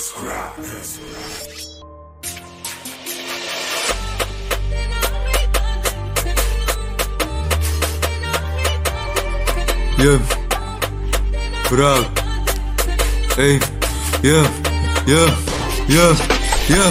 Yeah, Parag. Hey, yeah, yeah, yeah, yeah.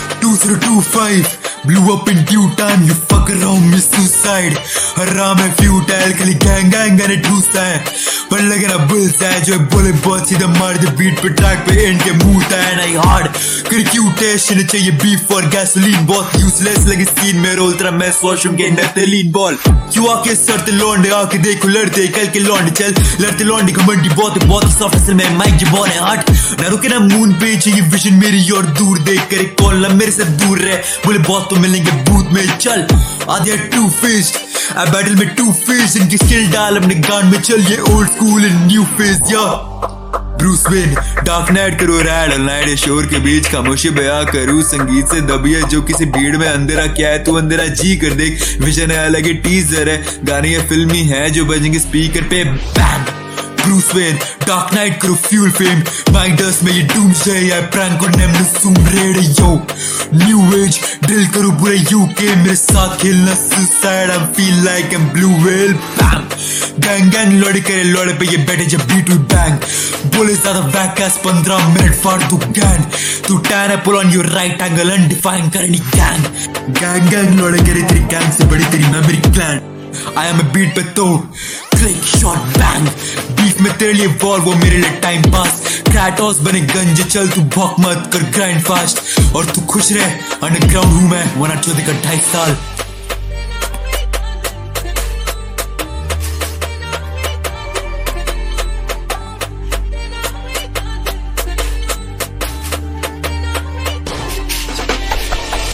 2025 blew up in due time. You fuck around, miss suicide. हराम है futile, खाली gang गाने ठूसता है. पर लगे ना बुलता है जो बोले बहुत सीधा मार दे बीट पे ट्रैक पे एंड के मुंहता है नहीं हार्ड. कर क्यों टेंशन चाहिए beef और gasoline बहुत useless लगे सीन में रोल तेरा मैस वॉशरूम के नफ्तालीन बॉल. क्यों आके सरते लौंडे आके देखो लड़ते कल के लौंडे चल लड़ते लौंडे घमंडी बहुत ही सॉफ्ट असल में माइक जी बॉल है हट ना रुके ना मून पे चाहिए विजन मेरी और दूर देख कर कॉल ना मेरे से दूर रहे बोले बहुत तो मिलेंगे बूथ में चल आधे टू फिस्ट बैटल में टू फिस्ट इनकी स्किल डाल अपने गान में चल ये old school in new face या ब्रूस वेन डार्क नाइट करो रैड ऑल नाइट शोर के बीच खामोशी बयां करूं संगीत से दबिया जो किसी भीड़ में अंधेरा क्या है तू अंधेरा जी कर देख विजन है अलग ही टीजर है गाने ये फिल्मी है जो बजेंगे स्पीकर पे bang Bruce Wayne dark knight करो फ्यूल फेम माइंडर्स में ये डूम्सडे या प्रैंक और नेम सुम red yo new age drill करो पूरे यूके मेरे साथ खेलना suicide I feel like am blue whale bam gang gang लड़े करे लड़े पे ये बैठे जब बीट विद बैंग बोले ज्यादा वैकास 15 मिनट फाड़ तू गैंग तू टैन है pull on your right angle undefined करनी गैंग गैंग गैंग लड़े करे तेरी गैंग से बड़ी तेरी memory clan I am a beat पे तोड़ क्लिक शॉट बैंग बीफ में तेरे लिए वॉल वो मेरे लिए टाइम पास क्रैटोस बने गंजे चल तू भौक मत कर ग्राइंड फास्ट और तू खुश रहे अंडरग्राउंड हूँ मैं वरना 14 का 2.5 साल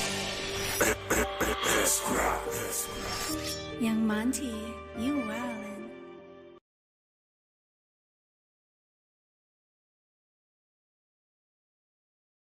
Young Monty, you wildin'.